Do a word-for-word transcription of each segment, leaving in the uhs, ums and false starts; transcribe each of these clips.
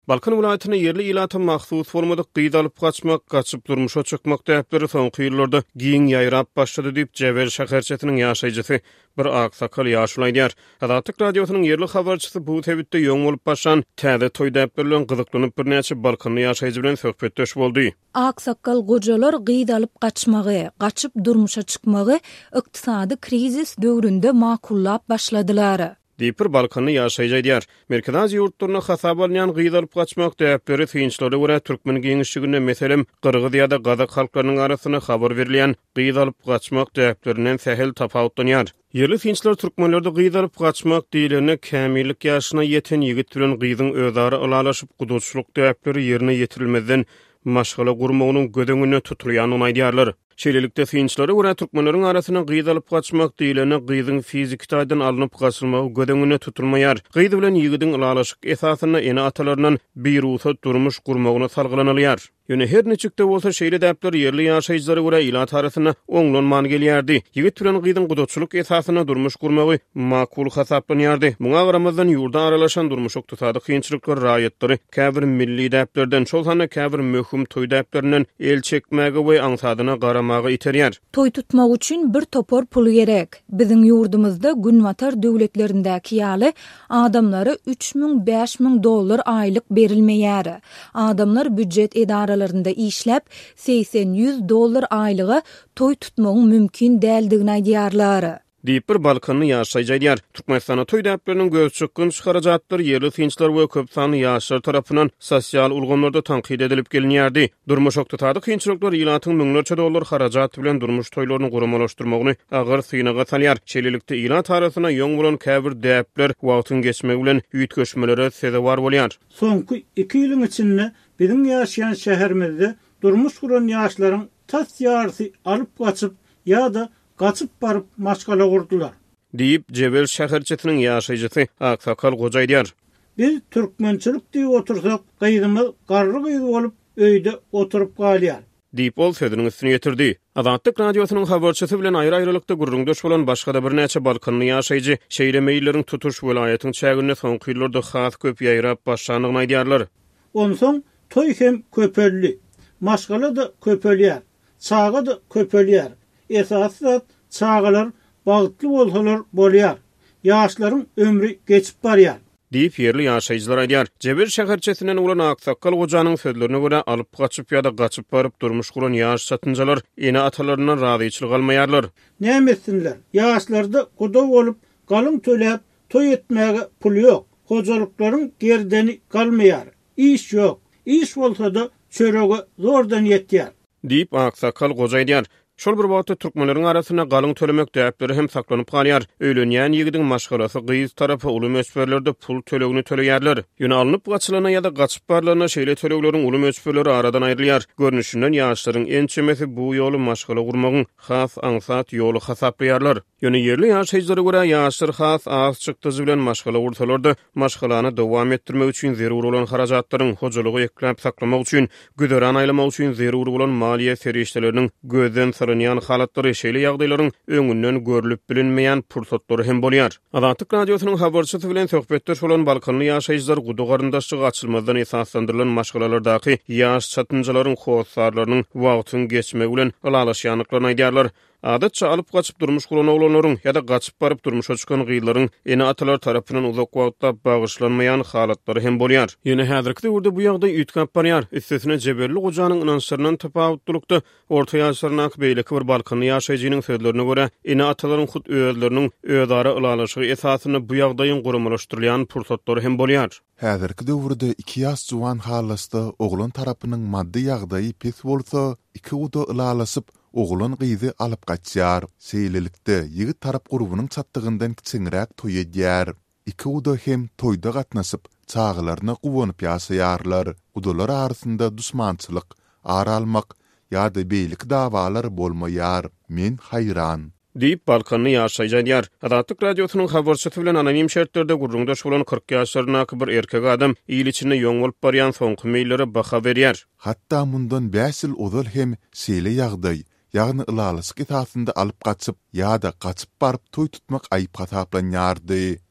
Balkan vilayetine yerli ilata mahsus formada qyda alyp gaçmak, gaçyp durmuşa çykmak täpleri soňky ýyllarda giň ýaýrap başlady diýip Jebel şäherçetiniň ýaşaýjysy bir aksakal ýaşulaýdýar. Adatyk radiosynyň yerli habarçysy bu tebitde ýoň bolup başan täze toý täplerlen gyzyklanyp bir näçe Balkanly ýaşaýjy bilen söhbetdeş boldy. Aksakal gojalar qyda alyp gaçmagy, gaçyp durmuşa çykmagy ykdysady krizis döwründe makullap başladylar. Diýip Balkanly ýaşaýjy. Merkezi ýurtlaryna hasap alýan qyda alyp gaçmak täpleri synçlary görä türkmen giňişçigine meselem Qırgyz ýa-da Gazak halklarynyň arasyna habar berilýän qyda alyp gaçmak täplerinden sähel tapawutlanýar. Yerli synçlar türkmenlerde qyda alyp gaçmak diýilene kämillik ýaşyna ýeten ýigit bilen qydyň özara alalaşyp gudurçluk täpleri ýerine ýetirilmeden maşgala gurmagynyň gödeňine tutulýanyny aýdýarlar. Şeýlelikde synçlary görä türkmenleriň arasyna qyda alyp gaçmak diýilene qydyň fizik taýdan alınıp gaçylmagy gödeňine tutulmaýar. Qydy bilen ýigidiň alalaşyk esasyna ene atalaryndan bir usa durmuş gurmagyna salgylanylar. Ýöne her neçikde bolsa şeýle täpler yerli ýaşaýjylary görä ilat arasyna oňlanman gelýärdi. Ýigit bilen qydyň gudurçluk esasyna durmuş gurmagy makul hasaplanýardy. Muňa garamazdan ýurda aralaşan durmuş oktasady kynçylyklar raýatlary käbir milli täplerden şol hany käbir möhüm toý täplerinden el çekmäge we aňsadyna garamagy iterýär. Toý tutmak üçin bir topor pul gerek. Biziň ýurdumyzda günwatar döwletlerindäki ýaly adamlara üç miň beş miň dollar aýlyk berilmeýär. Adamlar büdjet edara işläp seksen yüz dollar aýlyga toý tutmagyň mümkin däldigini aýdýarlar. Diýip bir Balkanly ýaşaýjy. Türkmenistana toý täpleriniň göz çykyn çykarajatdyr ýerli synçlar we köp sany ýaşlar tarapyndan sosial ulgamlarda tanqid edilip gelinýärdi. Durmuş oktasady kynçylyklar ilatyň müňlerçe dollar harajat bilen durmuş toýlaryny guramalaşdyrmagyny agyr synaga salýar. Şeýlelikde ilat arasyna ýoň bolan käbir täpler wagtyň geçmegi bilen ýüt köçmelere sebäp bolýar. Soňky iki ýylyň içinde bizim ýaşaýan şäherimizde durmuş guran ýaşlaryň tas ýarsy alyp gaçyp ýa-da gaçyp baryp maşgala gurdular. Diýip Jebel şäherçetiniň ýaşaýjysy Aksakal gojaýdýar. Biz türkmençilik diýip otursak, gydymyz garry gyzy bolup öýde oturup galýar. Diýip ol sözüniň üstüne ýetirdi. Adatyk radiosynyň habarçysy bilen aýry-aýrylykda gurrundaş bolan başga da bir näçe Balkanly ýaşaýjy şeýlemeýilleriň tutuş welaýatyň çägine soňky ýyllarda has köp ýaýrap başlanyny aýdýarlar. Onsoň toý hem köpelli, maşgala da köpelýär, çaga da köpelýär. Esasy çagalar bagtly bolsalar bolýar. Ýaşlaryň ömrü geçip barýar. Diýip yerli ýaşaýjylar aýdýar. Jebel şäherçetinden ulan Aksakal gojanyň sözlerine görä alyp gaçyp ýa-da gaçyp baryp durmuş guran ýaş satynjalar ene atalaryndan razyçylyk almaýarlar. Nämesinler? Ýaşlarda goda bolup galyň töläp toý etmäge pul ýok. Hojalyklaryň gerdeni galmaýar. İş ýok. İş bolsa da çörege zordan ýetýär. Diýip Aksakal gojaýdýar. Şol bir wagtda türkmenleriň arasyna galyň tölemek täpleri hem saklanyp galýar. Öýlenýän ýigidiň maşgalasy gyz tarapy uly möçberlerde pul tölegini töleýärler. Ýöne alınıp gaçylana ýa-da gaçyp barlaryna şeýle tölegleriň uly möçberleri aradan aýrylýar. Görnüşinden ýaşlaryň en çemesi bu ýoly maşgala gurmagyň has aňsat ýoly hasaplaýarlar. Ýöne yerli ýaşaýjylary görä ýaşlar has az çykdyzy bilen maşgala gursalarda maşgalany dowam etdirmek üçin zerur bolan harajatlaryň hojalygy ekläp saklamak üçin, güderan aýlamak üçin zerur bolan maliýe serişdeleriniň gözden ýan halatlary şeýle ýagdaýlaryň öňünden görülip bilinmeýän pursatlary hem bolýar. Adatyk radiosynyň habarçysy bilen söhbetdeş bolan Balkanly ýaşaýjylar gudu garyndaşlygy açylmazdan esaslandyrylan maşgalalardaky ýaş çatynjalaryň hossarlarynyň wagtyň geçmegi bilen alalaşýanlyklaryny aýdýarlar. Adatça alyp gaçyp durmuş gulan oglanyň ýa-da gaçyp baryp durmuşa çykan gyýlaryň ene atalar tarapyndan uzak wagtda bagyşlanmaýan halatlary hem bolýar. Ýöne häzirki döwürde bu ýagdaý üýtgäp barýar. Üstesine Jebelli gojanyň ynançlarynyň tapawutlukda orta ýaşlaryna beýleki bir Balkanly ýaşaýjynyň sözlerine görä ene atalaryň hut özleriniň özara ylalaşygy esasyny bu ýagdaýyň guramalaşdyrylýan pursatlary hem bolýar. Häzirki döwürde iki ýaş juwan halasda oglan tarapynyň maddi ýagdaýy pes bolsa, iki uda ylalaşyp oglan gyzy alyp gaçýar. Seýlelikde ýigit tarap gurubynyň çatdygyndan kiçiňräk toý edýär. Iki uda hem toýda gatnaşyp çağlaryna gowanyp ýaşaýarlar. Udalar arasynda duşmançylyk, aralmak ýa-da beýlik dawalar bolmaýar. Men haýran. Diýip Balkanly ýaşaýjy. Adatyk radiosynyň habarçysy bilen anonim şertlerde gurrundaş bolan kırk ýaşlarynaky bir erkek adam ýyl içinde ýoň bolup barýan soňky meýillere baha berýär. Hatda mundan beş ýyl ozal hem şeýle ýagdaý ýagny ylalysyk etasynda alyp gaçyp ýa-da gaçyp baryp toý tutmak aýyp hasaplanýardy.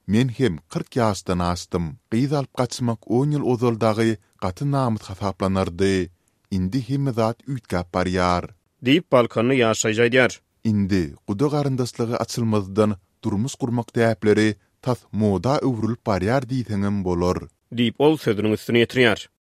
Men hem kırk ýaşdan astym. Gyz alyp gaçmak on ýyl ozaldagy gaty namyt hasaplanardy. Indi hem zat ütgäp barýar. Diýip balkony ýaşaýjadýar. Indi guda garyndaşlygy açylmazdan durmuş gurmak däpleri tas moda öwrülip barýar diýseňem bolar. Diýip ol sözüniň üstüne ýetirýär.